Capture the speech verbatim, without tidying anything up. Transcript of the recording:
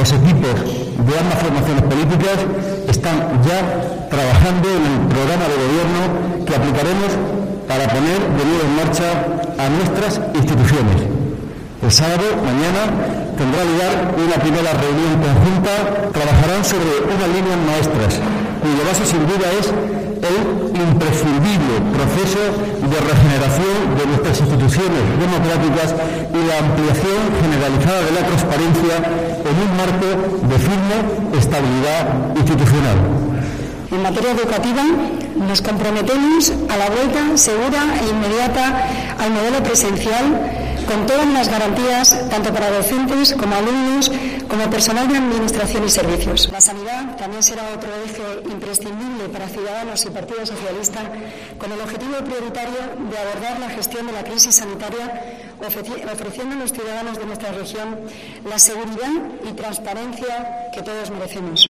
Los equipos de ambas formaciones políticas están ya trabajando en el programa de gobierno que aplicaremos para poner de nuevo en marcha a nuestras instituciones. El sábado, mañana, tendrá lugar una primera reunión conjunta. Trabajarán sobre unas líneas maestras, cuya base sin duda es el imprescindible proceso de regeneración de nuestras instituciones democráticas y la ampliación generalizada de la transparencia en un marco de firme estabilidad institucional. En materia educativa, nos comprometemos a la vuelta segura e inmediata al modelo presencial, con todas las garantías, tanto para docentes como alumnos, como personal de administración y servicios. La sanidad también será otro eje imprescindible para Ciudadanos y Partido Socialista, con el objetivo prioritario de abordar la gestión de la crisis sanitaria, ofreciendo a los ciudadanos de nuestra región la seguridad y transparencia que todos merecemos.